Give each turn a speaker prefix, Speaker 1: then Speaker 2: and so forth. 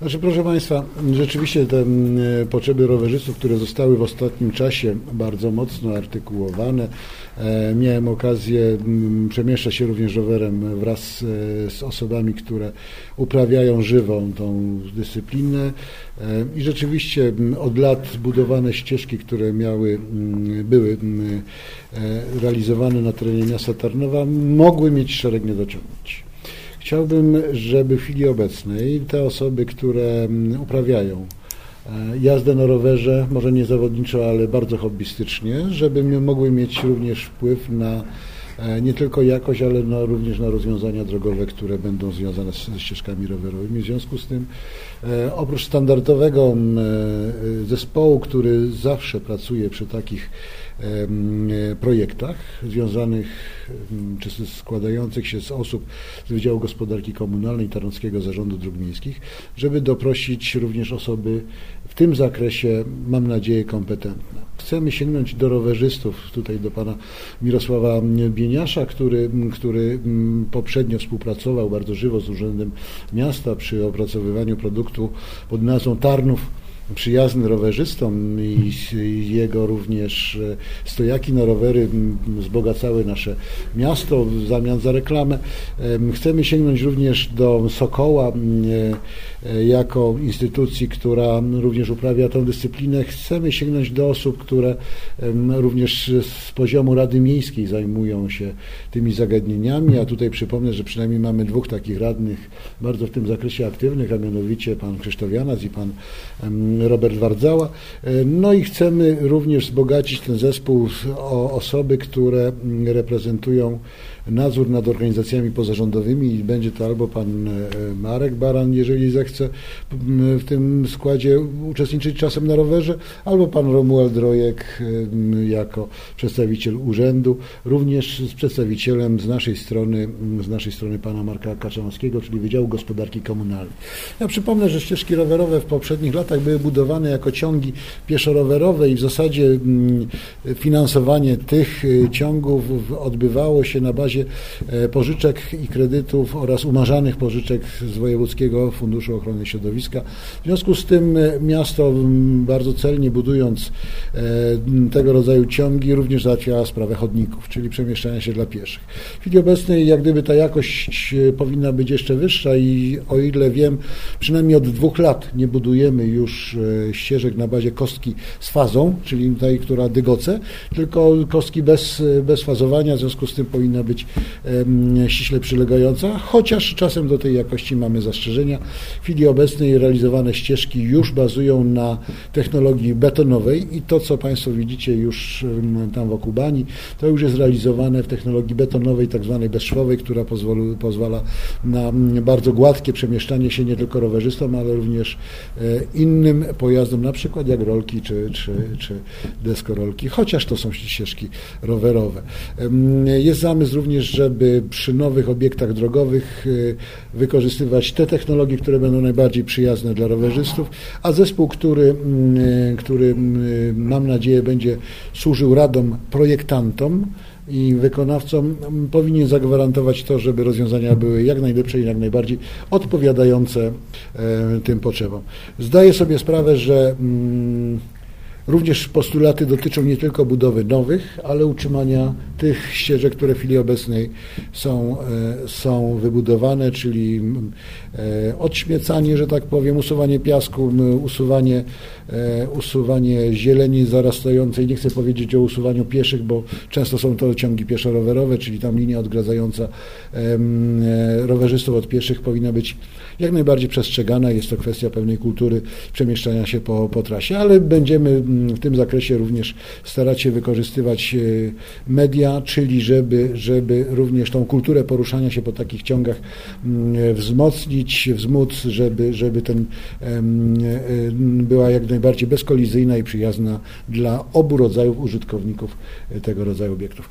Speaker 1: Znaczy, proszę Państwa, rzeczywiście te potrzeby rowerzystów, które zostały w ostatnim czasie bardzo mocno artykułowane. Miałem okazję przemieszczać się również rowerem wraz z osobami, które uprawiają żywą tą dyscyplinę i rzeczywiście od lat budowane ścieżki, które były realizowane na terenie miasta Tarnowa, mogły mieć szereg niedociągnięć. Chciałbym, żeby w chwili obecnej te osoby, które uprawiają jazdę na rowerze, może nie zawodniczo, ale bardzo hobbystycznie, żeby mogły mieć również wpływ na nie tylko jakość, ale również na rozwiązania drogowe, które będą związane ze ścieżkami rowerowymi. W związku z tym, oprócz standardowego zespołu, który zawsze pracuje przy takich projektach związanych czy składających się z osób z Wydziału Gospodarki Komunalnej Tarnowskiego Zarządu Dróg Miejskich, żeby doprosić również osoby w tym zakresie, mam nadzieję, kompetentne. Chcemy sięgnąć do rowerzystów, tutaj do pana Mirosława Bieniasza, który poprzednio współpracował bardzo żywo z Urzędem Miasta przy opracowywaniu produktu pod nazwą Tarnów przyjazny rowerzystom i jego również stojaki na rowery wzbogacały nasze miasto w zamian za reklamę. Chcemy sięgnąć również do Sokoła jako instytucji, która również uprawia tę dyscyplinę. Chcemy sięgnąć do osób, które również z poziomu Rady Miejskiej zajmują się tymi zagadnieniami, a tutaj przypomnę, że przynajmniej mamy dwóch takich radnych bardzo w tym zakresie aktywnych, a mianowicie pan Krzysztof Janas i pan Robert Wardzała. No i chcemy również wzbogacić ten zespół o osoby, które reprezentują nadzór nad organizacjami pozarządowymi i będzie to albo pan Marek Baran, jeżeli zechce w tym składzie uczestniczyć czasem na rowerze, albo pan Romuald Drojek jako przedstawiciel urzędu, również z przedstawicielem z naszej strony pana Marka Kaczanowskiego, czyli Wydziału Gospodarki Komunalnej. Ja przypomnę, że ścieżki rowerowe w poprzednich latach były budowane jako ciągi pieszo-rowerowe i w zasadzie finansowanie tych ciągów odbywało się na bazie pożyczek i kredytów oraz umarzanych pożyczek z Wojewódzkiego Funduszu Ochrony Środowiska. W związku z tym miasto, bardzo celnie budując tego rodzaju ciągi, również załatwiała sprawę chodników, czyli przemieszczania się dla pieszych. W chwili obecnej jak gdyby ta jakość powinna być jeszcze wyższa i o ile wiem, przynajmniej od 2 lat nie budujemy już ścieżek na bazie kostki z fazą, czyli tej, która dygoce, tylko kostki bez fazowania, w związku z tym powinna być ściśle przylegająca, chociaż czasem do tej jakości mamy zastrzeżenia. W chwili obecnej realizowane ścieżki już bazują na technologii betonowej i to, co Państwo widzicie już tam wokół bani, to już jest realizowane w technologii betonowej, tak zwanej bezszwowej, która pozwala na bardzo gładkie przemieszczanie się nie tylko rowerzystom, ale również innym pojazdom, na przykład jak rolki czy deskorolki, chociaż to są ścieżki rowerowe. Jest zamysł również, żeby przy nowych obiektach drogowych wykorzystywać te technologie, które będą najbardziej przyjazne dla rowerzystów, a zespół, który mam nadzieję będzie służył radom projektantom i wykonawcom, powinien zagwarantować to, żeby rozwiązania były jak najlepsze i jak najbardziej odpowiadające tym potrzebom. Zdaję sobie sprawę, że również postulaty dotyczą nie tylko budowy nowych, ale utrzymania tych ścieżek, które w chwili obecnej są wybudowane, czyli odśmiecanie, że tak powiem, usuwanie piasku, usuwanie zieleni zarastającej. Nie chcę powiedzieć o usuwaniu pieszych, bo często są to ciągi pieszo-rowerowe, czyli tam linia odgradzająca rowerzystów od pieszych powinna być jak najbardziej przestrzegana. Jest to kwestia pewnej kultury przemieszczania się po trasie, ale będziemy w tym zakresie również starać się wykorzystywać media, czyli żeby również tą kulturę poruszania się po takich ciągach wzmóc, żeby była jak najbardziej bezkolizyjna i przyjazna dla obu rodzajów użytkowników tego rodzaju obiektów.